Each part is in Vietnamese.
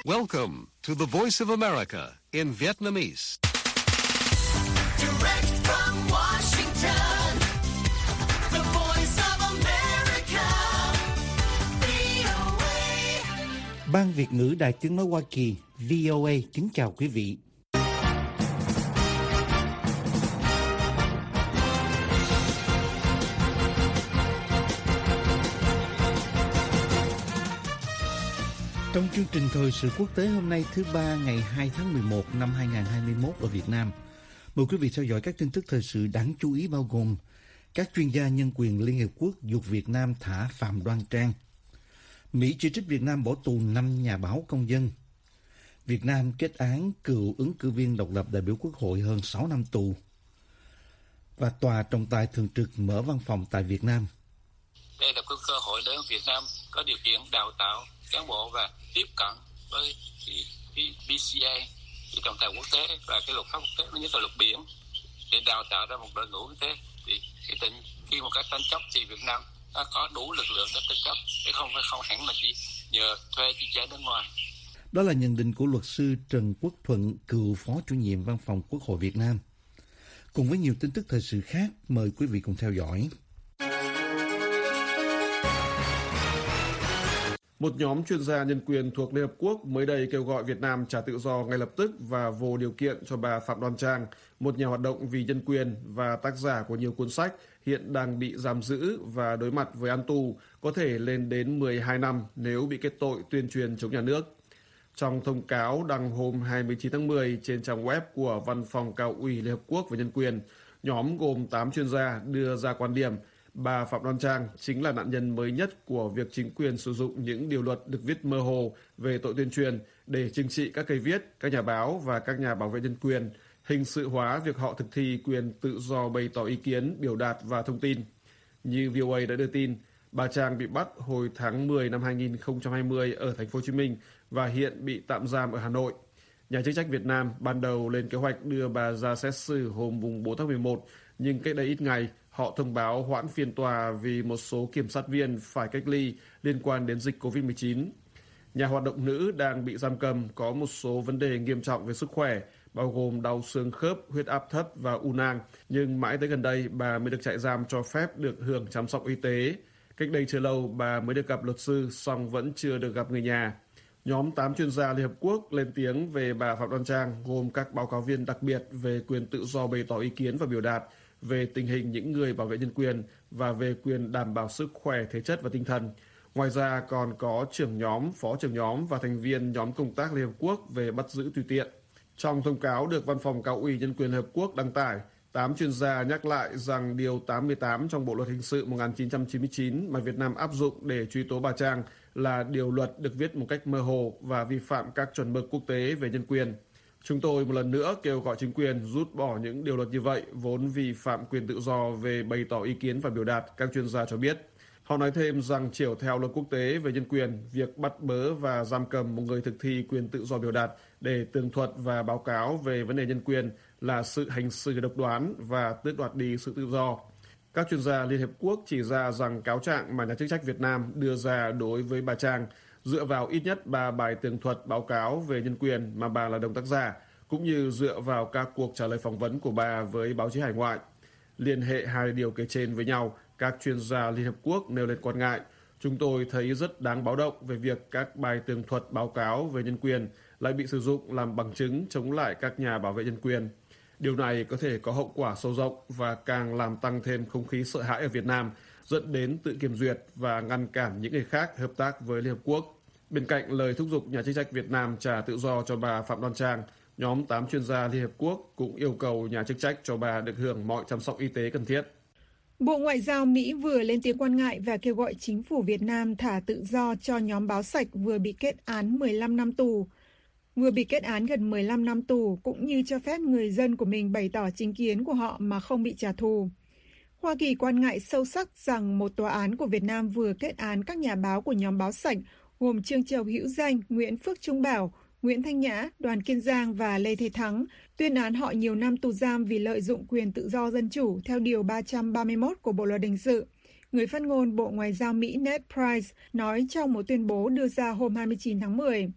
Welcome to the Voice of America in Vietnamese. Direct from Washington, the Voice of America, VOA. Ban Việt ngữ Đài Tiếng nói Hoa Kỳ, VOA kính chào quý vị. Trong chương trình thời sự quốc tế hôm nay thứ Ba ngày 2 tháng 11 năm 2021 ở Việt Nam, mời quý vị theo dõi các tin tức thời sự đáng chú ý bao gồm các chuyên gia nhân quyền Liên Hiệp Quốc giục Việt Nam thả Phạm Đoan Trang, Mỹ chỉ trích Việt Nam bỏ tù 5 nhà báo công dân, Việt Nam kết án cựu ứng cử viên độc lập đại biểu Quốc hội hơn 6 năm tù, và Tòa trọng tài thường trực mở văn phòng tại Việt Nam. Đây là cơ hội để Việt Nam có điều kiện đào tạo cán bộ và tiếp cận với BCA, cái trọng tài quốc tế và cái luật pháp quốc tế, nhất là luật biển, để đào tạo ra một đội ngũ quốc tế. Thì khi một cái tranh chấp thì Việt Nam nó có đủ lực lượng để tranh chấp, để không hẳn là chỉ nhờ thuê chi trả nước ngoài. Đó là nhận định của luật sư Trần Quốc Thuận, cựu phó chủ nhiệm Văn phòng Quốc hội Việt Nam. Cùng với nhiều tin tức thời sự khác, mời quý vị cùng theo dõi. Một nhóm chuyên gia nhân quyền thuộc Liên Hợp Quốc mới đây kêu gọi Việt Nam trả tự do ngay lập tức và vô điều kiện cho bà Phạm Đoan Trang, một nhà hoạt động vì nhân quyền và tác giả của nhiều cuốn sách, hiện đang bị giam giữ và đối mặt với án tù có thể lên đến 12 năm nếu bị kết tội tuyên truyền chống nhà nước. Trong thông cáo đăng hôm 29 tháng 10 trên trang web của Văn phòng Cao ủy Liên Hợp Quốc về nhân quyền, nhóm gồm 8 chuyên gia đưa ra quan điểm bà Phạm Đoan Trang chính là nạn nhân mới nhất của việc chính quyền sử dụng những điều luật được viết mơ hồ về tội tuyên truyền để trừng trị các cây viết, các nhà báo và các nhà bảo vệ nhân quyền, hình sự hóa việc họ thực thi quyền tự do bày tỏ ý kiến, biểu đạt và thông tin. Như VOA đã đưa tin, bà Trang bị bắt hồi tháng 10 năm 2020 ở thành phố Hồ Chí Minh và hiện bị tạm giam ở Hà Nội. Nhà chức trách Việt Nam ban đầu lên kế hoạch đưa bà ra xét xử hôm 4 tháng 11, nhưng cách đây ít ngày, họ thông báo hoãn phiên tòa vì một số kiểm sát viên phải cách ly liên quan đến dịch COVID-19. Nhà hoạt động nữ đang bị giam cầm có một số vấn đề nghiêm trọng về sức khỏe, bao gồm đau xương khớp, huyết áp thấp và u nang, nhưng mãi tới gần đây bà mới được trại giam cho phép được hưởng chăm sóc y tế. Cách đây chưa lâu bà mới được gặp luật sư, song vẫn chưa được gặp người nhà. Nhóm 8 chuyên gia Liên Hợp Quốc lên tiếng về bà Phạm Đoan Trang gồm các báo cáo viên đặc biệt về quyền tự do bày tỏ ý kiến và biểu đạt, về tình hình những người bảo vệ nhân quyền và về quyền đảm bảo sức khỏe thể chất và tinh thần. Ngoài ra còn có trưởng nhóm, phó trưởng nhóm và thành viên nhóm công tác Liên Hợp Quốc về bắt giữ tùy tiện. Trong thông cáo được Văn phòng Cao ủy Nhân quyền Liên Hợp Quốc đăng tải, 8 chuyên gia nhắc lại rằng Điều 88 trong Bộ Luật Hình sự 1999 mà Việt Nam áp dụng để truy tố bà Trang là điều luật được viết một cách mơ hồ và vi phạm các chuẩn mực quốc tế về nhân quyền. Chúng tôi một lần nữa kêu gọi chính quyền rút bỏ những điều luật như vậy vốn vi phạm quyền tự do về bày tỏ ý kiến và biểu đạt, các chuyên gia cho biết. Họ nói thêm rằng chiếu theo luật quốc tế về nhân quyền, việc bắt bớ và giam cầm một người thực thi quyền tự do biểu đạt để tường thuật và báo cáo về vấn đề nhân quyền là sự hành xử độc đoán và tước đoạt đi sự tự do. Các chuyên gia Liên Hợp Quốc chỉ ra rằng cáo trạng mà nhà chức trách Việt Nam đưa ra đối với bà Trang dựa vào ít nhất 3 bài tường thuật báo cáo về nhân quyền mà bà là đồng tác giả, cũng như dựa vào các cuộc trả lời phỏng vấn của bà với báo chí hải ngoại. Liên hệ hai điều kể trên với nhau, các chuyên gia Liên Hợp Quốc nêu lên quan ngại. Chúng tôi thấy rất đáng báo động về việc các bài tường thuật báo cáo về nhân quyền lại bị sử dụng làm bằng chứng chống lại các nhà bảo vệ nhân quyền. Điều này có thể có hậu quả sâu rộng và càng làm tăng thêm không khí sợ hãi ở Việt Nam, dẫn đến tự kiểm duyệt và ngăn cản những người khác hợp tác với Liên Hợp Quốc. Bên cạnh lời thúc giục nhà chức trách Việt Nam trả tự do cho bà Phạm Đoan Trang, nhóm 8 chuyên gia Liên Hợp Quốc cũng yêu cầu nhà chức trách cho bà được hưởng mọi chăm sóc y tế cần thiết. Bộ Ngoại giao Mỹ vừa lên tiếng quan ngại và kêu gọi chính phủ Việt Nam thả tự do cho nhóm báo sạch vừa bị kết án 15 năm tù. Vừa bị kết án gần 15 năm tù cũng như cho phép người dân của mình bày tỏ chính kiến của họ mà không bị trả thù. Hoa Kỳ quan ngại sâu sắc rằng một tòa án của Việt Nam vừa kết án các nhà báo của nhóm báo sạch gồm Trương Châu Hữu Danh, Nguyễn Phước Trung Bảo, Nguyễn Thanh Nhã, Đoàn Kiên Giang và Lê Thế Thắng, tuyên án họ nhiều năm tù giam vì lợi dụng quyền tự do dân chủ theo Điều 331 của Bộ Luật Hình sự. Người phát ngôn Bộ Ngoại giao Mỹ Ned Price nói trong một tuyên bố đưa ra hôm 29 tháng 10.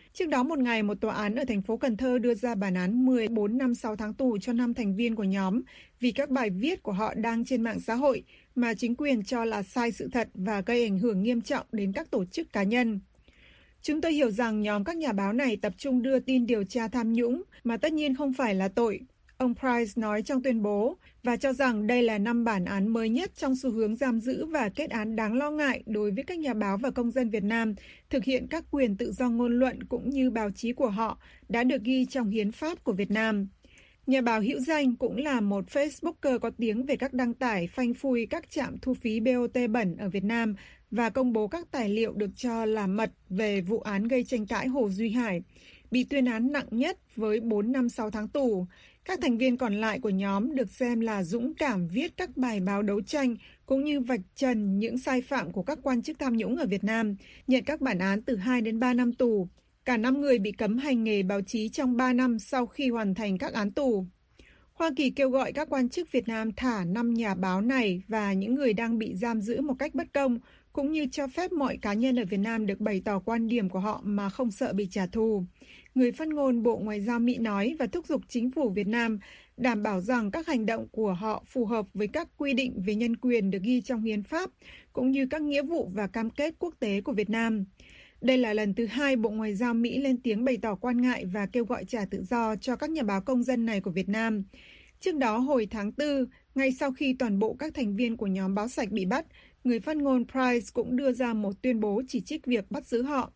Trước đó một ngày, một tòa án ở thành phố Cần Thơ đưa ra bản án 14 năm 6 tháng tù cho 5 thành viên của nhóm vì các bài viết của họ đăng trên mạng xã hội mà chính quyền cho là sai sự thật và gây ảnh hưởng nghiêm trọng đến các tổ chức cá nhân. Chúng tôi hiểu rằng nhóm các nhà báo này tập trung đưa tin điều tra tham nhũng mà tất nhiên không phải là tội, ông Price nói trong tuyên bố, và cho rằng đây là 5 bản án mới nhất trong xu hướng giam giữ và kết án đáng lo ngại đối với các nhà báo và công dân Việt Nam thực hiện các quyền tự do ngôn luận cũng như báo chí của họ đã được ghi trong hiến pháp của Việt Nam. Nhà báo hữu danh cũng là một Facebooker có tiếng về các đăng tải phanh phui các trạm thu phí BOT bẩn ở Việt Nam và công bố các tài liệu được cho là mật về vụ án gây tranh cãi Hồ Duy Hải, bị tuyên án nặng nhất với 4 năm 6 tháng tù. Các thành viên còn lại của nhóm được xem là dũng cảm viết các bài báo đấu tranh cũng như vạch trần những sai phạm của các quan chức tham nhũng ở Việt Nam, nhận các bản án từ 2 đến 3 năm tù. Cả 5 người bị cấm hành nghề báo chí trong 3 năm sau khi hoàn thành các án tù. Hoa Kỳ kêu gọi các quan chức Việt Nam thả 5 nhà báo này và những người đang bị giam giữ một cách bất công, cũng như cho phép mọi cá nhân ở Việt Nam được bày tỏ quan điểm của họ mà không sợ bị trả thù. Người phát ngôn Bộ Ngoại giao Mỹ nói và thúc giục chính phủ Việt Nam đảm bảo rằng các hành động của họ phù hợp với các quy định về nhân quyền được ghi trong hiến pháp, cũng như các nghĩa vụ và cam kết quốc tế của Việt Nam. Đây là lần thứ 2 Bộ Ngoại giao Mỹ lên tiếng bày tỏ quan ngại và kêu gọi trả tự do cho các nhà báo công dân này của Việt Nam. Trước đó, hồi tháng 4, ngay sau khi toàn bộ các thành viên của nhóm Báo Sạch bị bắt, người phát ngôn Price cũng đưa ra một tuyên bố chỉ trích việc bắt giữ họ.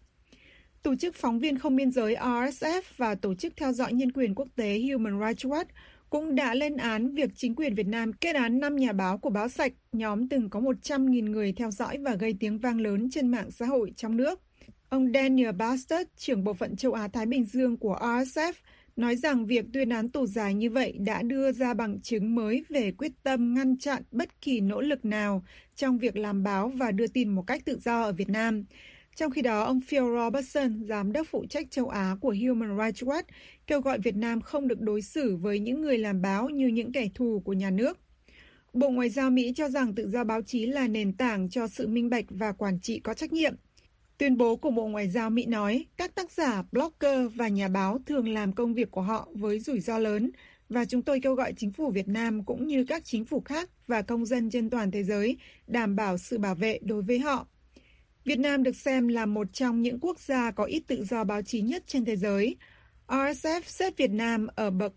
Tổ chức Phóng viên Không Biên giới RSF và Tổ chức Theo dõi Nhân quyền Quốc tế Human Rights Watch cũng đã lên án việc chính quyền Việt Nam kết án 5 nhà báo của Báo Sạch, nhóm từng có 100.000 người theo dõi và gây tiếng vang lớn trên mạng xã hội trong nước. Ông Daniel Bastard, trưởng bộ phận châu Á-Thái Bình Dương của RSF, nói rằng việc tuyên án tù dài như vậy đã đưa ra bằng chứng mới về quyết tâm ngăn chặn bất kỳ nỗ lực nào trong việc làm báo và đưa tin một cách tự do ở Việt Nam. Trong khi đó, ông Phil Robertson, giám đốc phụ trách châu Á của Human Rights Watch, kêu gọi Việt Nam không được đối xử với những người làm báo như những kẻ thù của nhà nước. Bộ Ngoại giao Mỹ cho rằng tự do báo chí là nền tảng cho sự minh bạch và quản trị có trách nhiệm. Tuyên bố của Bộ Ngoại giao Mỹ nói, các tác giả, blogger và nhà báo thường làm công việc của họ với rủi ro lớn, và chúng tôi kêu gọi chính phủ Việt Nam cũng như các chính phủ khác và công dân trên toàn thế giới đảm bảo sự bảo vệ đối với họ. Việt Nam được xem là một trong những quốc gia có ít tự do báo chí nhất trên thế giới. RSF xếp Việt Nam ở bậc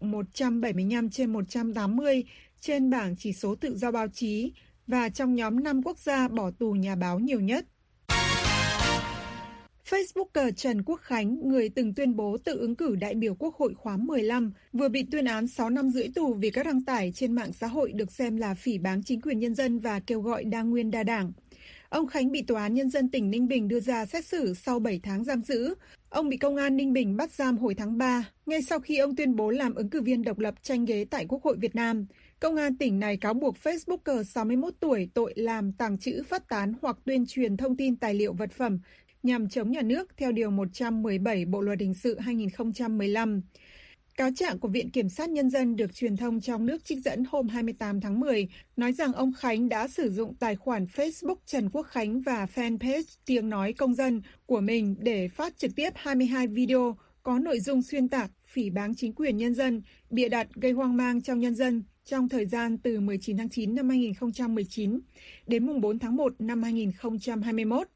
175 trên 180 trên bảng chỉ số tự do báo chí và trong nhóm 5 quốc gia bỏ tù nhà báo nhiều nhất. Facebooker Trần Quốc Khánh, người từng tuyên bố tự ứng cử đại biểu Quốc hội khóa 15, vừa bị tuyên án 6 năm rưỡi tù vì các đăng tải trên mạng xã hội được xem là phỉ báng chính quyền nhân dân và kêu gọi đa nguyên đa đảng. Ông Khánh bị Tòa án Nhân dân tỉnh Ninh Bình đưa ra xét xử sau 7 tháng giam giữ. Ông bị Công an Ninh Bình bắt giam hồi tháng 3, ngay sau khi ông tuyên bố làm ứng cử viên độc lập tranh ghế tại Quốc hội Việt Nam. Công an tỉnh này cáo buộc Facebooker 61 tuổi tội làm tàng trữ, phát tán hoặc tuyên truyền thông tin tài liệu vật phẩm nhằm chống nhà nước theo Điều 117 Bộ Luật Hình sự 2015. Cáo trạng của Viện Kiểm sát Nhân dân được truyền thông trong nước trích dẫn hôm 28 tháng 10 nói rằng ông Khánh đã sử dụng tài khoản Facebook Trần Quốc Khánh và fanpage Tiếng Nói Công dân của mình để phát trực tiếp 22 video có nội dung xuyên tạc, phỉ báng chính quyền nhân dân, bịa đặt gây hoang mang trong nhân dân trong thời gian từ 19 tháng 9 năm 2019 đến mùng 4 tháng 1 năm 2021.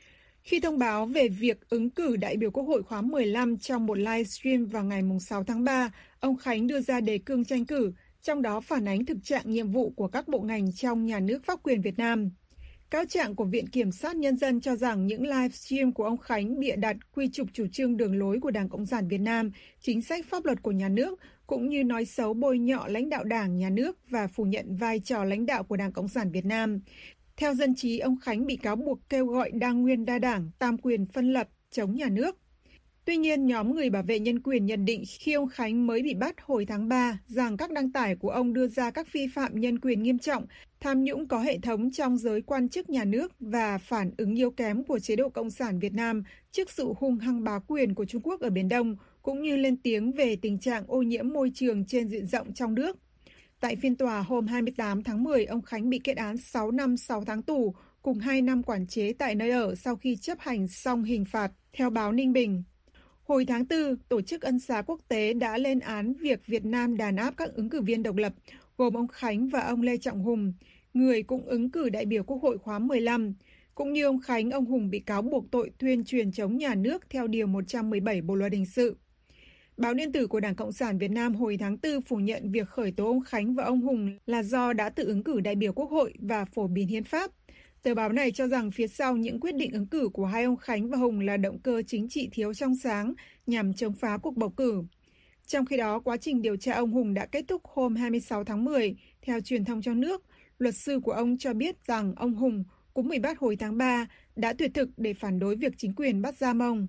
Khi thông báo về việc ứng cử đại biểu Quốc hội khóa 15 trong một livestream vào ngày 6 tháng 3, ông Khánh đưa ra đề cương tranh cử, trong đó phản ánh thực trạng nhiệm vụ của các bộ ngành trong nhà nước pháp quyền Việt Nam. Cáo trạng của Viện Kiểm sát Nhân dân cho rằng những livestream của ông Khánh bịa đặt quy chụp chủ trương đường lối của Đảng Cộng sản Việt Nam, chính sách pháp luật của nhà nước, cũng như nói xấu bôi nhọ lãnh đạo Đảng, nhà nước và phủ nhận vai trò lãnh đạo của Đảng Cộng sản Việt Nam. Theo dân trí, ông Khánh bị cáo buộc kêu gọi đa nguyên đa đảng, tam quyền phân lập, chống nhà nước. Tuy nhiên, nhóm người bảo vệ nhân quyền nhận định khi ông Khánh mới bị bắt hồi tháng 3 rằng các đăng tải của ông đưa ra các vi phạm nhân quyền nghiêm trọng, tham nhũng có hệ thống trong giới quan chức nhà nước và phản ứng yếu kém của chế độ Cộng sản Việt Nam trước sự hung hăng bá quyền của Trung Quốc ở Biển Đông, cũng như lên tiếng về tình trạng ô nhiễm môi trường trên diện rộng trong nước. Tại phiên tòa hôm 28 tháng 10, ông Khánh bị kết án 6 năm 6 tháng tù cùng 2 năm quản chế tại nơi ở sau khi chấp hành xong hình phạt, theo báo Ninh Bình. Hồi tháng 4, Tổ chức Ân xá Quốc tế đã lên án việc Việt Nam đàn áp các ứng cử viên độc lập, gồm ông Khánh và ông Lê Trọng Hùng, người cũng ứng cử đại biểu Quốc hội khóa 15. Cũng như ông Khánh, ông Hùng bị cáo buộc tội tuyên truyền chống nhà nước theo Điều 117 Bộ Luật Hình sự. Báo điện tử của Đảng Cộng sản Việt Nam hồi tháng 4 phủ nhận việc khởi tố ông Khánh và ông Hùng là do đã tự ứng cử đại biểu Quốc hội và phổ biến hiến pháp. Tờ báo này cho rằng phía sau những quyết định ứng cử của hai ông Khánh và Hùng là động cơ chính trị thiếu trong sáng nhằm chống phá cuộc bầu cử. Trong khi đó, quá trình điều tra ông Hùng đã kết thúc hôm 26 tháng 10. Theo truyền thông trong nước, luật sư của ông cho biết rằng ông Hùng cũng bị bắt hồi tháng 3 đã tuyệt thực để phản đối việc chính quyền bắt giam ông.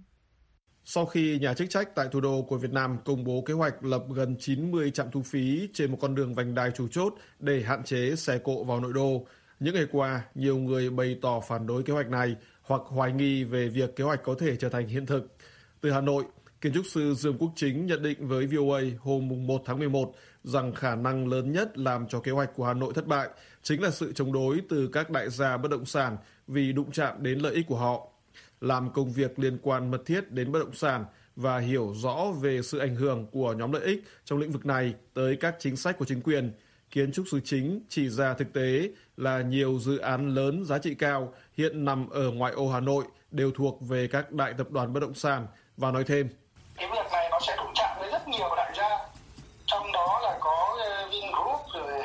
Sau khi nhà chức trách tại thủ đô của Việt Nam công bố kế hoạch lập gần 90 trạm thu phí trên một con đường vành đai chủ chốt để hạn chế xe cộ vào nội đô, những ngày qua, nhiều người bày tỏ phản đối kế hoạch này hoặc hoài nghi về việc kế hoạch có thể trở thành hiện thực. Từ Hà Nội, kiến trúc sư Dương Quốc Chính nhận định với VOA hôm 1 tháng 11 rằng khả năng lớn nhất làm cho kế hoạch của Hà Nội thất bại chính là sự chống đối từ các đại gia bất động sản vì đụng chạm đến lợi ích của họ. Làm công việc liên quan mật thiết đến bất động sản và hiểu rõ về sự ảnh hưởng của nhóm lợi ích trong lĩnh vực này tới các chính sách của chính quyền, kiến trúc sư Chính chỉ ra thực tế là nhiều dự án lớn giá trị cao hiện nằm ở ngoại ô Hà Nội đều thuộc về các đại tập đoàn bất động sản và nói thêm. Cái việc này nó sẽ đụng chạm với rất nhiều đại gia, trong đó là có Vingroup rồi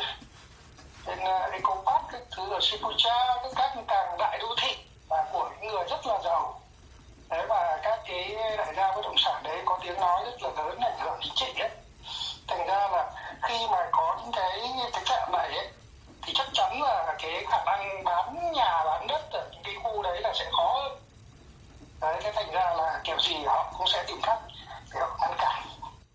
bên Ecopark, các thứ ở Shibuya, các càng đại đô thị và của những người rất là giàu. Đấy, và các cái đại gia bất động sản đấy có tiếng nói rất là lớn, ảnh hưởng chính trị ấy. Thành ra là khi mà có những cái trạm này ấy, thì chắc chắn là cái khả năng bán nhà bán đất ở những cái khu đấy là sẽ khó hơn. Đấy, thế thành ra là kiểu gì họ cũng sẽ tìm cách để họ ngăn cản.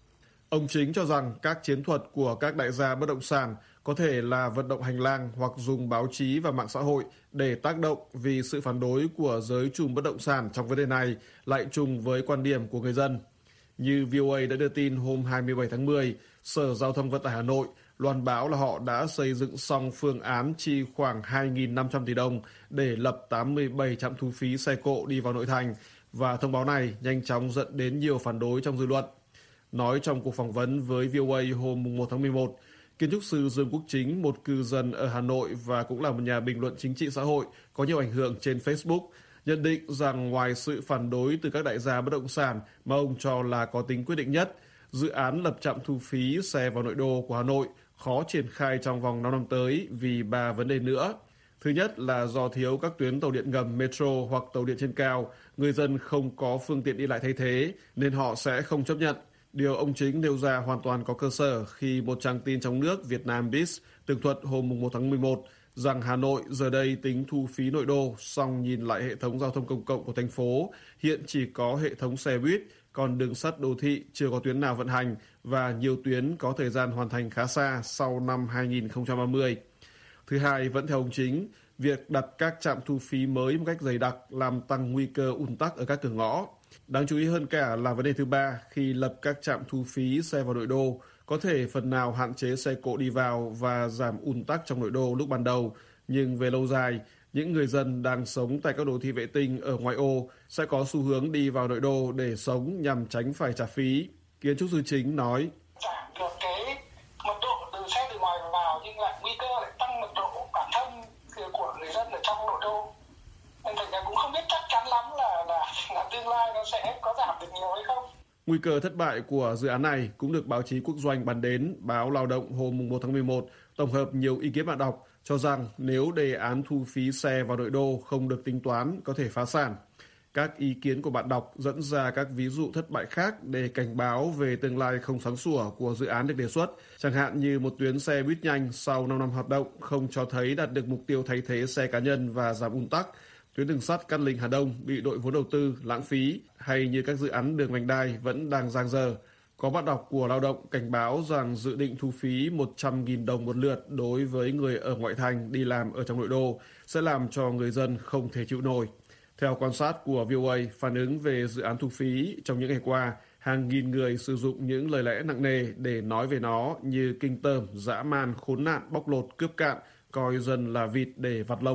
Ông Chính cho rằng các chiến thuật của các đại gia bất động sản có thể là vận động hành lang hoặc dùng báo chí và mạng xã hội để tác động vì sự phản đối của giới trùm bất động sản trong vấn đề này lại trùng với quan điểm của người dân. Như VOA đã đưa tin hôm 27 tháng 10, Sở Giao thông Vận tải Hà Nội loan báo là họ đã xây dựng xong phương án chi khoảng 2.500 tỷ đồng để lập 87 trạm thu phí xe cộ đi vào nội thành, và thông báo này nhanh chóng dẫn đến nhiều phản đối trong dư luận. Nói trong cuộc phỏng vấn với VOA hôm 1 tháng 11, kiến trúc sư Dương Quốc Chính, một cư dân ở Hà Nội và cũng là một nhà bình luận chính trị xã hội có nhiều ảnh hưởng trên Facebook, nhận định rằng ngoài sự phản đối từ các đại gia bất động sản mà ông cho là có tính quyết định nhất, dự án lập trạm thu phí xe vào nội đô của Hà Nội khó triển khai trong vòng 5 năm tới vì 3 vấn đề nữa. Thứ nhất là do thiếu các tuyến tàu điện ngầm metro hoặc tàu điện trên cao, người dân không có phương tiện đi lại thay thế nên họ sẽ không chấp nhận. Điều ông Chính nêu ra hoàn toàn có cơ sở khi một trang tin trong nước Vietnam Biz tường thuật hôm 1 tháng 11 rằng Hà Nội giờ đây tính thu phí nội đô, song nhìn lại hệ thống giao thông công cộng của thành phố, hiện chỉ có hệ thống xe buýt, còn đường sắt đô thị chưa có tuyến nào vận hành và nhiều tuyến có thời gian hoàn thành khá xa sau năm 2030. Thứ hai, vẫn theo ông Chính, việc đặt các trạm thu phí mới một cách dày đặc làm tăng nguy cơ ùn tắc ở các cửa ngõ. Đáng chú ý hơn cả là vấn đề thứ ba, khi lập các trạm thu phí xe vào nội đô, có thể phần nào hạn chế xe cộ đi vào và giảm ùn tắc trong nội đô lúc ban đầu. Nhưng về lâu dài, những người dân đang sống tại các đô thị vệ tinh ở ngoại ô sẽ có xu hướng đi vào nội đô để sống nhằm tránh phải trả phí. Kiến trúc sư Chính nói. Giảm được cái mật độ từ xe từ ngoài vào nhưng lại nguy cơ lại tăng mật độ bản thân của người dân ở trong nội đô. Nên thành ra cũng không biết chắc chắn lắm là tương lai nó sẽ có giảm được nhiều hay không. Nguy cơ thất bại của dự án này cũng được báo chí quốc doanh bàn đến. Báo Lao động hôm 1 tháng 11 tổng hợp nhiều ý kiến bạn đọc cho rằng nếu đề án thu phí xe vào nội đô không được tính toán có thể phá sản. Các ý kiến của bạn đọc dẫn ra các ví dụ thất bại khác để cảnh báo về tương lai không sáng sủa của dự án được đề xuất, chẳng hạn như một tuyến xe buýt nhanh sau 5 năm hoạt động không cho thấy đạt được mục tiêu thay thế xe cá nhân và giảm ùn tắc, tuyến đường sắt Cát Linh Hà Đông bị đội vốn đầu tư lãng phí, hay như các dự án đường vành đai vẫn đang dang dở. Có bạn đọc của Lao động cảnh báo rằng dự định thu phí 100.000 đồng một lượt đối với người ở ngoại thành đi làm ở trong nội đô sẽ làm cho người dân không thể chịu nổi. Theo quan sát của VOA phản ứng về dự án thu phí trong những ngày qua, hàng nghìn người sử dụng những lời lẽ nặng nề để nói về nó như kinh tởm, dã man, khốn nạn, bóc lột, cướp cạn, coi dân là vịt để vặt lông.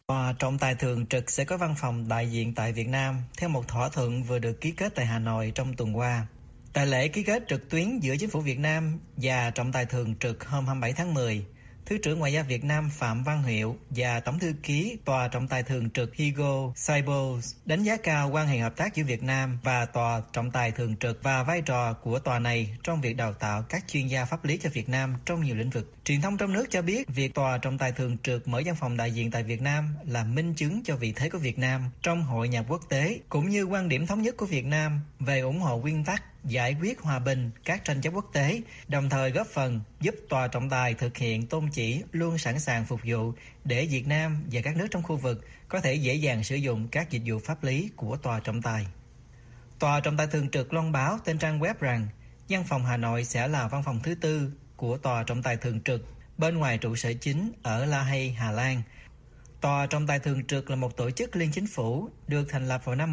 Tòa trọng tài thường trực sẽ có văn phòng đại diện tại Việt Nam theo một thỏa thuận vừa được ký kết tại Hà Nội trong tuần qua. Tại lễ ký kết trực tuyến giữa Chính phủ Việt Nam và trọng tài thường trực hôm 27 tháng 10, Thứ trưởng Ngoại giao Việt Nam Phạm Văn Hiệu và Tổng thư ký Tòa trọng tài thường trực Hugo Saibos đánh giá cao quan hệ hợp tác giữa Việt Nam và Tòa trọng tài thường trực và vai trò của tòa này trong việc đào tạo các chuyên gia pháp lý cho Việt Nam trong nhiều lĩnh vực. Truyền thông trong nước cho biết việc Tòa trọng tài thường trực mở văn phòng đại diện tại Việt Nam là minh chứng cho vị thế của Việt Nam trong hội nhập quốc tế, cũng như quan điểm thống nhất của Việt Nam về ủng hộ nguyên tắc giải quyết hòa bình các tranh chấp quốc tế, đồng thời góp phần giúp Tòa trọng tài thực hiện tôn chỉ luôn sẵn sàng phục vụ để Việt Nam và các nước trong khu vực có thể dễ dàng sử dụng các dịch vụ pháp lý của Tòa trọng tài. Tòa trọng tài thường trực loan báo trên trang web rằng văn phòng Hà Nội sẽ là văn phòng thứ tư của Tòa trọng tài thường trực bên ngoài trụ sở chính ở La Hay, Hà Lan. Tòa trọng tài thường trực là một tổ chức liên chính phủ được thành lập vào năm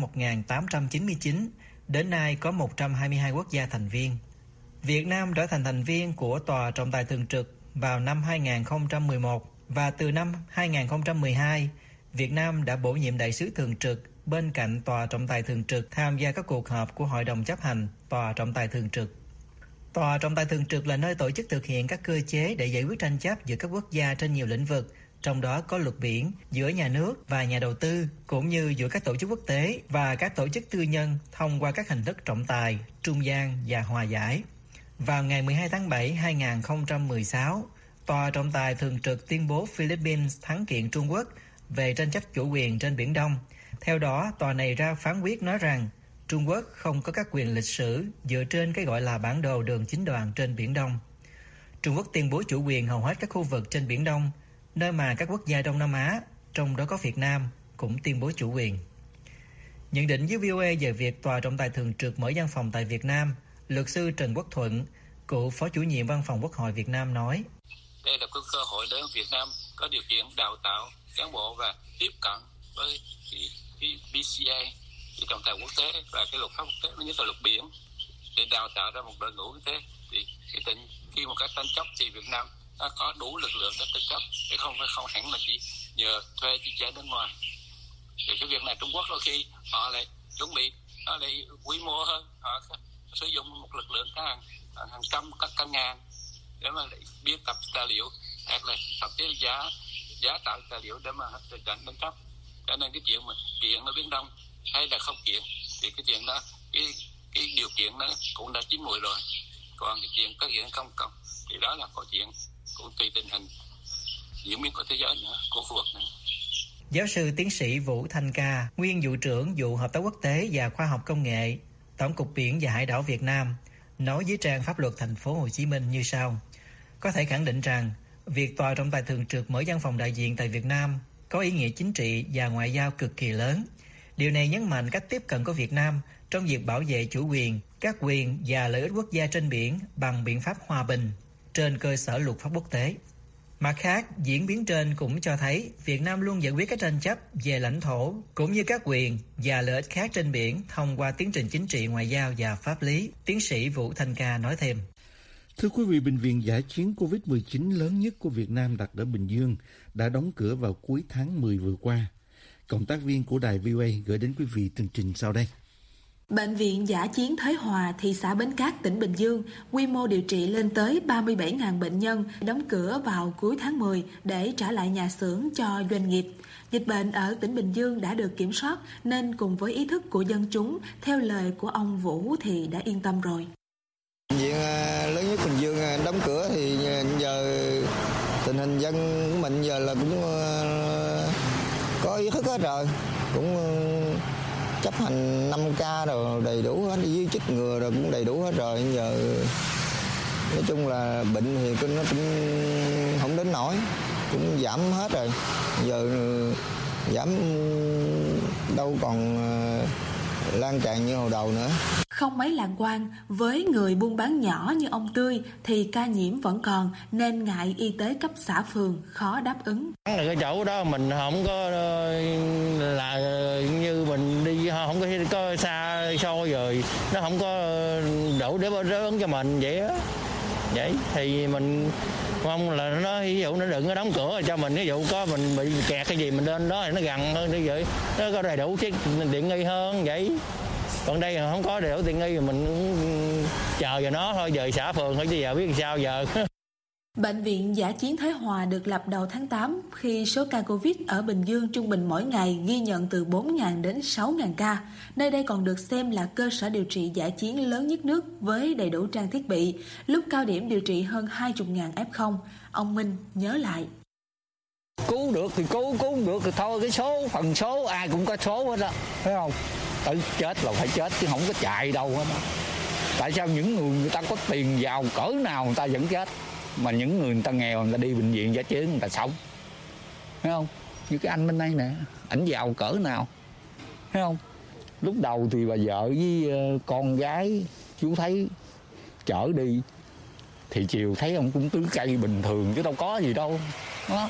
1899. Đến nay có 122 quốc gia thành viên. Việt Nam trở thành thành viên của Tòa trọng tài thường trực vào năm 2011 và từ năm 2012, Việt Nam đã bổ nhiệm đại sứ thường trực bên cạnh Tòa trọng tài thường trực tham gia các cuộc họp của Hội đồng chấp hành Tòa trọng tài thường trực. Tòa trọng tài thường trực là nơi tổ chức thực hiện các cơ chế để giải quyết tranh chấp giữa các quốc gia trên nhiều lĩnh vực, trong đó có luật biển, giữa nhà nước và nhà đầu tư, cũng như giữa các tổ chức quốc tế và các tổ chức tư nhân thông qua các hình thức trọng tài, trung gian và hòa giải. Vào ngày 12 tháng 7, 2016, Tòa trọng tài thường trực tuyên bố Philippines thắng kiện Trung Quốc về tranh chấp chủ quyền trên Biển Đông. Theo đó, tòa này ra phán quyết nói rằng Trung Quốc không có các quyền lịch sử dựa trên cái gọi là bản đồ đường chín đoạn trên Biển Đông. Trung Quốc tuyên bố chủ quyền hầu hết các khu vực trên Biển Đông, nơi mà các quốc gia Đông Nam Á, trong đó có Việt Nam, cũng tuyên bố chủ quyền. Nhận định với VOA về việc Tòa trọng tài thường trực mở văn phòng tại Việt Nam, luật sư Trần Quốc Thuận, cựu phó chủ nhiệm Văn phòng Quốc hội Việt Nam nói: Đây là cơ hội để Việt Nam có điều kiện đào tạo cán bộ và tiếp cận với cái BCA, cái trọng tài quốc tế và cái luật pháp quốc tế, nhất là luật biển, để đào tạo ra một đội ngũ như thế. Thì khi một cái tranh chấp thì Việt Nam nó có đủ lực lượng để tranh chấp, để không hẳn là chỉ nhờ thuê chi trả bên ngoài. Thì cái việc này Trung Quốc đôi khi họ lại chuẩn bị, nó lại quy mô hơn, họ sử dụng một lực lượng hàng trăm, các ngàn để mà biên tập tài liệu, hoặc là thậm chí giá tạo tài liệu để mà tranh chấp. Cho nên cái chuyện mà kiện ở Biển Đông hay là không kiện thì cái chuyện đó, cái điều kiện đó cũng đã chín mùi rồi. Còn cái chuyện có kiện không cộng thì đó là câu chuyện cũng tùy tình hình diễn biến của thế giới nữa, của khu vực nữa. Giáo sư tiến sĩ Vũ Thanh Ca, nguyên vụ trưởng vụ hợp tác quốc tế và khoa học công nghệ, Tổng cục Biển và Hải đảo Việt Nam, nói với trang Pháp luật Thành phố Hồ Chí Minh như sau: có thể khẳng định rằng việc Tòa trọng tài thường trực mở văn phòng đại diện tại Việt Nam có ý nghĩa chính trị và ngoại giao cực kỳ lớn. Điều này nhấn mạnh cách tiếp cận của Việt Nam trong việc bảo vệ chủ quyền, các quyền và lợi ích quốc gia trên biển bằng biện pháp hòa bình trên cơ sở luật pháp quốc tế. Mặt khác, diễn biến trên cũng cho thấy Việt Nam luôn giải quyết các tranh chấp về lãnh thổ cũng như các quyền và lợi ích khác trên biển thông qua tiến trình chính trị, ngoại giao và pháp lý. Tiến sĩ Vũ Thanh Ca nói thêm: Thưa quý vị, bệnh viện dã chiến COVID-19 lớn nhất của Việt Nam đặt ở Bình Dương đã đóng cửa vào cuối tháng 10 vừa qua. Cộng tác viên của đài VOA gửi đến quý vị tường trình sau đây. Bệnh viện dã chiến Thới Hòa, thị xã Bến Cát, tỉnh Bình Dương, quy mô điều trị lên tới 37.000 bệnh nhân, đóng cửa vào cuối tháng 10 để trả lại nhà xưởng cho doanh nghiệp. Dịch bệnh ở tỉnh Bình Dương đã được kiểm soát nên cùng với ý thức của dân chúng, theo lời của ông Vũ thì đã yên tâm rồi. Bệnh viện lớn nhất Bình Dương đóng cửa thì giờ tình hình dân của mình giờ là cũng có ý thức hết rồi, cũng chấp hành 5K rồi đầy đủ hết, với chích ngừa rồi cũng đầy đủ hết rồi. Giờ nói chung là bệnh thì nó cũng không đến nổi, cũng giảm hết rồi. Giờ giảm đâu còn lan tràn như hồi đầu nữa. Không mấy lạc quan, với người buôn bán nhỏ như ông Tươi thì ca nhiễm vẫn còn nên ngại y tế cấp xã phường khó đáp ứng. Cái chỗ đó mình không có là như mình đi, không có xa xôi rồi, nó không có đủ để ứng cho mình vậy á. Vậy thì mình Mong là nó ví dụ nó đừng có đóng cửa cho mình, ví dụ có mình bị kẹt cái gì mình lên đó thì nó gần hơn như vậy, nó có đầy đủ chiếc tiện nghi hơn vậy. Còn đây không có đầy đủ tiện nghi thì mình cũng chờ vào nó thôi, giờ xã phường thôi chứ giờ biết sao giờ. Bệnh viện Dã chiến Thái Hòa được lập đầu tháng 8 khi số ca Covid ở Bình Dương trung bình mỗi ngày ghi nhận từ 4.000 đến 6.000 ca. Nơi đây còn được xem là cơ sở điều trị dã chiến lớn nhất nước với đầy đủ trang thiết bị, lúc cao điểm điều trị hơn 20.000 F0. Ông Minh nhớ lại. Cứu được thì cứu không được thì thôi, cái phần số ai cũng có số hết á, thấy không? Tự chết là phải chết chứ không có chạy đâu hết á. Tại sao những người ta có tiền giàu cỡ nào người ta vẫn chết, mà những người ta nghèo người ta đi bệnh viện dã chiến người ta sống, thấy không? Như cái anh bên đây nè, ảnh giàu cỡ nào, thấy không? Lúc đầu thì bà vợ với con gái chú thấy chở đi thì chiều thấy ông cũng tưới cây bình thường chứ đâu có gì đâu đó.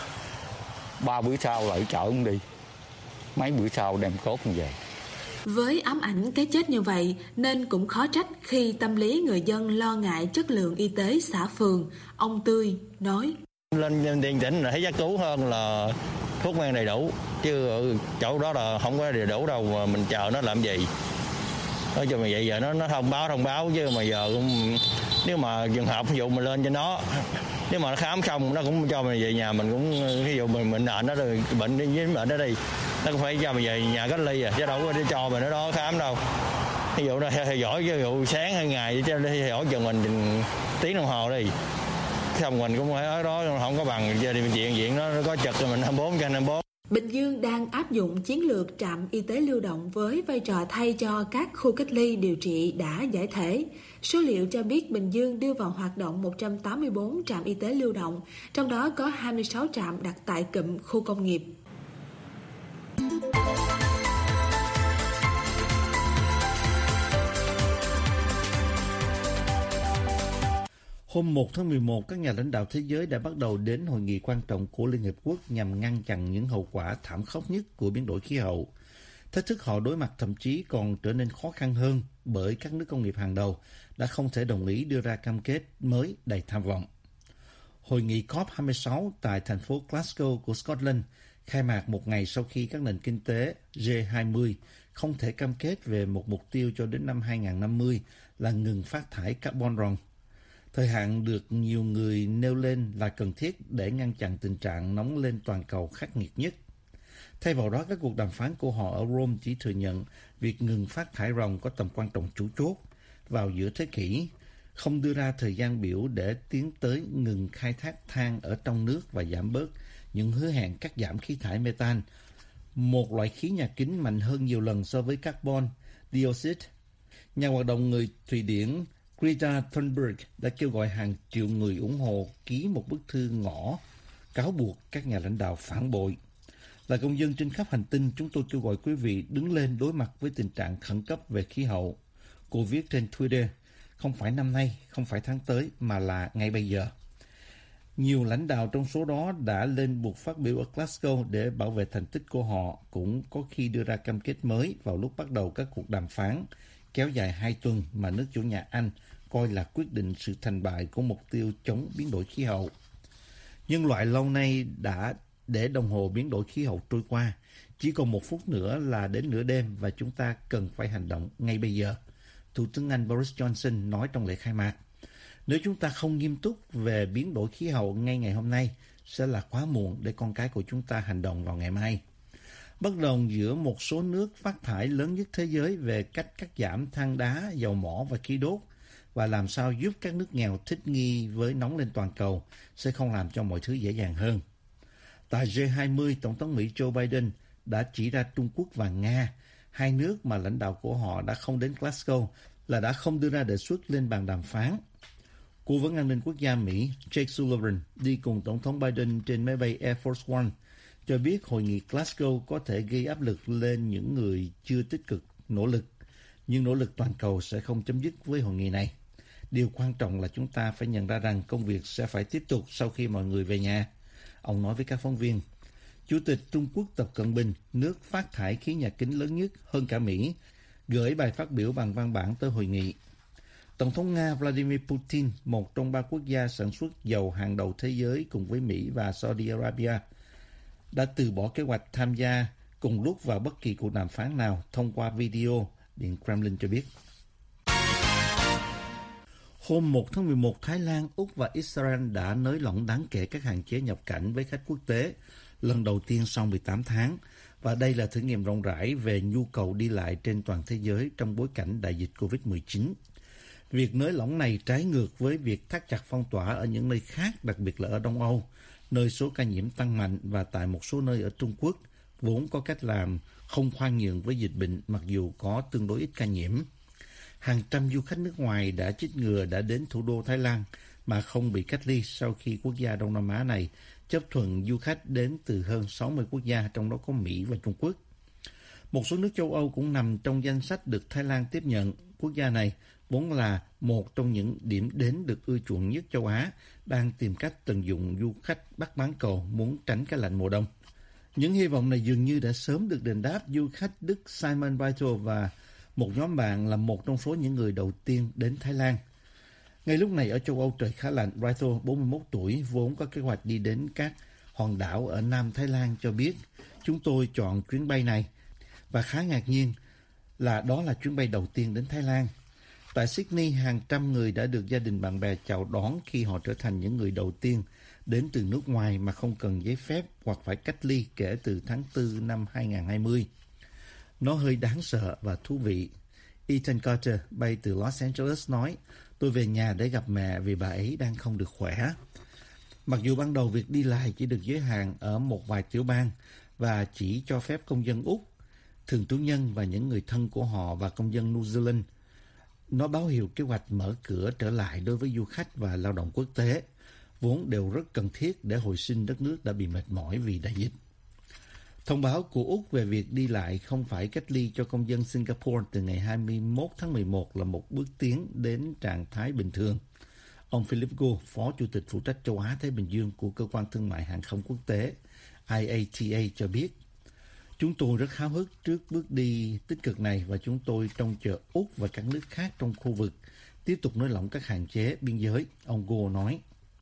3 bữa sau lại chở ông đi, mấy bữa sau đem cốt về. Với ám ảnh cái chết như vậy nên cũng khó trách khi tâm lý người dân lo ngại chất lượng y tế xã phường. Ông Tươi nói. Lên điện tỉnh là thấy giá cứu hơn là thuốc men đầy đủ, chứ ở chỗ đó là không có đầy đủ đâu mà mình chờ nó làm gì. Nói chung là vậy giờ nó thông báo chứ mà giờ cũng, nếu mà trường hợp ví dụ mình lên cho nó, nếu mà nó khám xong nó cũng cho mình về nhà, mình cũng ví dụ mình nền nó rồi bệnh với bệnh đó đi, nó cũng phải cho mình về nhà cách ly chứ đâu có để cho mình ở đó khám đâu. Ví dụ nó theo dõi, ví dụ sáng hay ngày chứ theo dõi chừng mình tiếng đồng hồ đi, xong mình cũng phải ở đó, không có bằng giờ đi bệnh viện nó có trực rồi mình 24/24. Bình Dương đang áp dụng chiến lược trạm y tế lưu động với vai trò thay cho các khu cách ly điều trị đã giải thể. Số liệu cho biết Bình Dương đưa vào hoạt động 184 trạm y tế lưu động, trong đó có 26 trạm đặt tại cụm khu công nghiệp. Hôm 1 tháng 11, các nhà lãnh đạo thế giới đã bắt đầu đến hội nghị quan trọng của Liên Hiệp Quốc nhằm ngăn chặn những hậu quả thảm khốc nhất của biến đổi khí hậu. Thách thức họ đối mặt thậm chí còn trở nên khó khăn hơn bởi các nước công nghiệp hàng đầu đã không thể đồng ý đưa ra cam kết mới đầy tham vọng. Hội nghị COP26 tại thành phố Glasgow của Scotland khai mạc một ngày sau khi các nền kinh tế G20 không thể cam kết về một mục tiêu cho đến năm 2050 là ngừng phát thải carbon ròng. Thời hạn được nhiều người nêu lên là cần thiết để ngăn chặn tình trạng nóng lên toàn cầu khắc nghiệt nhất. Thay vào đó, các cuộc đàm phán của họ ở Rome chỉ thừa nhận việc ngừng phát thải ròng có tầm quan trọng chủ chốt vào giữa thế kỷ, không đưa ra thời gian biểu để tiến tới ngừng khai thác than ở trong nước và giảm bớt những hứa hẹn cắt giảm khí thải metan, một loại khí nhà kính mạnh hơn nhiều lần so với carbon dioxide. Nhà hoạt động người Thụy Điển Greta Thunberg đã kêu gọi hàng triệu người ủng hộ ký một bức thư ngỏ cáo buộc các nhà lãnh đạo phản bội. Là công dân trên khắp hành tinh, chúng tôi kêu gọi quý vị đứng lên đối mặt với tình trạng khẩn cấp về khí hậu. Cô viết trên Twitter, không phải năm nay, không phải tháng tới, mà là ngay bây giờ. Nhiều lãnh đạo trong số đó đã lên buộc phát biểu ở Glasgow để bảo vệ thành tích của họ, cũng có khi đưa ra cam kết mới vào lúc bắt đầu các cuộc đàm phán kéo dài 2 tuần mà nước chủ nhà Anh coi là quyết định sự thành bại của mục tiêu chống biến đổi khí hậu. Nhân loại lâu nay đã để đồng hồ biến đổi khí hậu trôi qua. Chỉ còn 1 phút nữa là đến nửa đêm và chúng ta cần phải hành động ngay bây giờ. Thủ tướng Anh Boris Johnson nói trong lễ khai mạc. Nếu chúng ta không nghiêm túc về biến đổi khí hậu ngay ngày hôm nay, sẽ là quá muộn để con cái của chúng ta hành động vào ngày mai. Bất đồng giữa một số nước phát thải lớn nhất thế giới về cách cắt giảm than đá, dầu mỏ và khí đốt và làm sao giúp các nước nghèo thích nghi với nóng lên toàn cầu sẽ không làm cho mọi thứ dễ dàng hơn. Tại G20, Tổng thống Mỹ Joe Biden đã chỉ ra Trung Quốc và Nga, hai nước mà lãnh đạo của họ đã không đến Glasgow, là đã không đưa ra đề xuất lên bàn đàm phán. Cố vấn an ninh quốc gia Mỹ Jake Sullivan đi cùng Tổng thống Biden trên máy bay Air Force One cho biết hội nghị Glasgow có thể gây áp lực lên những người chưa tích cực nỗ lực, nhưng nỗ lực toàn cầu sẽ không chấm dứt với hội nghị này. Điều quan trọng là chúng ta phải nhận ra rằng công việc sẽ phải tiếp tục sau khi mọi người về nhà. Ông nói với các phóng viên. Chủ tịch Trung Quốc Tập Cận Bình, nước phát thải khí nhà kính lớn nhất hơn cả Mỹ, gửi bài phát biểu bằng văn bản tới hội nghị. Tổng thống Nga Vladimir Putin, một trong 3 quốc gia sản xuất dầu hàng đầu thế giới cùng với Mỹ và Saudi Arabia, đã từ bỏ kế hoạch tham gia cùng lúc vào bất kỳ cuộc đàm phán nào thông qua video, Điện Kremlin cho biết. Hôm 1 tháng 11, Thái Lan, Úc và Israel đã nới lỏng đáng kể các hạn chế nhập cảnh với khách quốc tế, lần đầu tiên sau 18 tháng, và đây là thử nghiệm rộng rãi về nhu cầu đi lại trên toàn thế giới trong bối cảnh đại dịch COVID-19. Việc nới lỏng này trái ngược với việc thắt chặt phong tỏa ở những nơi khác, đặc biệt là ở Đông Âu, nơi số ca nhiễm tăng mạnh, và tại một số nơi ở Trung Quốc, vốn có cách làm không khoan nhượng với dịch bệnh mặc dù có tương đối ít ca nhiễm. Hàng trăm du khách nước ngoài đã chích ngừa đã đến thủ đô Thái Lan mà không bị cách ly sau khi quốc gia Đông Nam Á này chấp thuận du khách đến từ hơn 60 quốc gia, trong đó có Mỹ và Trung Quốc. Một số nước châu Âu cũng nằm trong danh sách được Thái Lan tiếp nhận. Quốc gia này vốn là một trong những điểm đến được ưa chuộng nhất châu Á, đang tìm cách tận dụng du khách Bắc bán cầu muốn tránh cái lạnh mùa đông. Những hy vọng này dường như đã sớm được đền đáp. Du khách Đức Simon Vital và một nhóm bạn là một trong số những người đầu tiên đến Thái Lan. Ngay lúc này ở châu Âu trời khá lạnh, Vital, 41 tuổi, vốn có kế hoạch đi đến các hòn đảo ở Nam Thái Lan cho biết, chúng tôi chọn chuyến bay này và khá ngạc nhiên là đó là chuyến bay đầu tiên đến Thái Lan. Tại Sydney, hàng trăm người đã được gia đình bạn bè chào đón khi họ trở thành những người đầu tiên đến từ nước ngoài mà không cần giấy phép hoặc phải cách ly kể từ tháng 4 năm 2020. Nó hơi đáng sợ và thú vị. Ethan Carter bay từ Los Angeles nói, tôi về nhà để gặp mẹ vì bà ấy đang không được khỏe. Mặc dù ban đầu việc đi lại chỉ được giới hạn ở một vài tiểu bang và chỉ cho phép công dân Úc, thường trú nhân và những người thân của họ và công dân New Zealand, nó báo hiệu kế hoạch mở cửa trở lại đối với du khách và lao động quốc tế, vốn đều rất cần thiết để hồi sinh đất nước đã bị mệt mỏi vì đại dịch. Thông báo của Úc về việc đi lại không phải cách ly cho công dân Singapore từ ngày 21 tháng 11 là một bước tiến đến trạng thái bình thường. Ông Philip Goh, Phó Chủ tịch phụ trách châu Á-Thái Bình Dương của Cơ quan Thương mại Hàng không Quốc tế IATA cho biết, chúng tôi rất háo hức trước bước đi tích cực này và chúng tôi trông chờ Úc và các nước khác trong khu vực tiếp tục nới lỏng các hạn chế biên giới, ông Goh nói.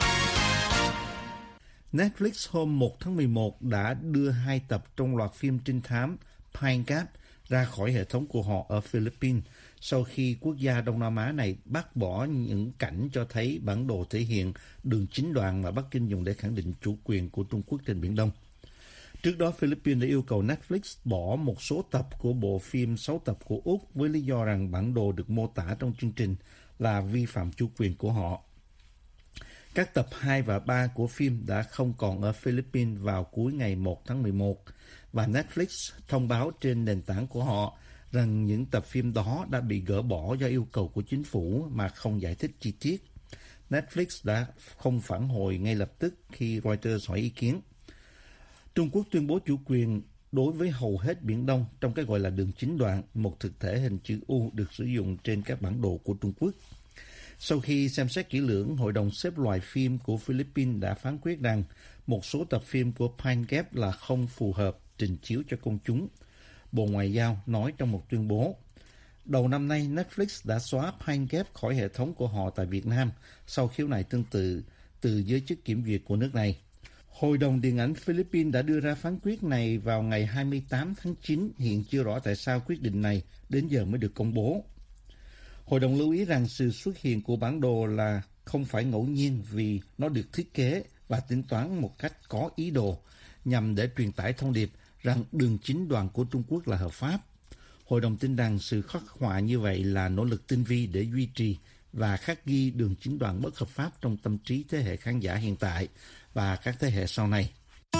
Netflix hôm 1 tháng 11 đã đưa 2 tập trong loạt phim trinh thám Pine Gap ra khỏi hệ thống của họ ở Philippines sau khi quốc gia Đông Nam Á này bác bỏ những cảnh cho thấy bản đồ thể hiện đường chín đoạn mà Bắc Kinh dùng để khẳng định chủ quyền của Trung Quốc trên Biển Đông. Trước đó, Philippines đã yêu cầu Netflix bỏ một số tập của bộ phim 6 tập của Úc với lý do rằng bản đồ được mô tả trong chương trình là vi phạm chủ quyền của họ. Các tập 2 và 3 của phim đã không còn ở Philippines vào cuối ngày 1 tháng 11 và Netflix thông báo trên nền tảng của họ rằng những tập phim đó đã bị gỡ bỏ do yêu cầu của chính phủ mà không giải thích chi tiết. Netflix đã không phản hồi ngay lập tức khi Reuters hỏi ý kiến. Trung Quốc tuyên bố chủ quyền đối với hầu hết Biển Đông trong cái gọi là đường chín đoạn, một thực thể hình chữ U được sử dụng trên các bản đồ của Trung Quốc. Sau khi xem xét kỹ lưỡng, Hội đồng xếp loại phim của Philippines đã phán quyết rằng một số tập phim của Pine Gap là không phù hợp trình chiếu cho công chúng. Bộ Ngoại giao nói trong một tuyên bố. Đầu năm nay, Netflix đã xóa Pine Gap khỏi hệ thống của họ tại Việt Nam sau khiếu nại tương tự từ giới chức kiểm duyệt của nước này. Hội đồng Điện ảnh Philippines đã đưa ra phán quyết này vào ngày 28 tháng 9, hiện chưa rõ tại sao quyết định này đến giờ mới được công bố. Hội đồng lưu ý rằng sự xuất hiện của bản đồ là không phải ngẫu nhiên vì nó được thiết kế và tính toán một cách có ý đồ nhằm để truyền tải thông điệp rằng đường chín đoạn của Trung Quốc là hợp pháp. Hội đồng tin rằng sự khắc họa như vậy là nỗ lực tinh vi để duy trì và khắc ghi đường chín đoạn bất hợp pháp trong tâm trí thế hệ khán giả hiện tại và các thế hệ sau này.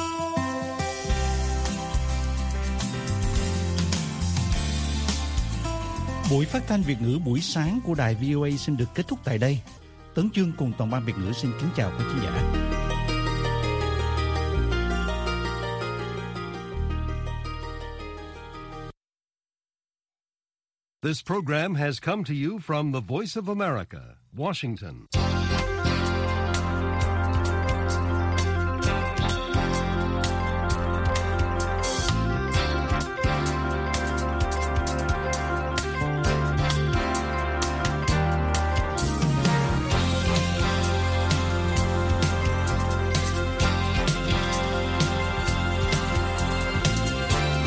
Buổi phát thanh Việt ngữ buổi sáng của đài VOA xin được kết thúc tại đây. Tấn Chương cùng toàn ban Việt ngữ xin kính chào quý khán giả. This program has come to you from the Voice of America, Washington.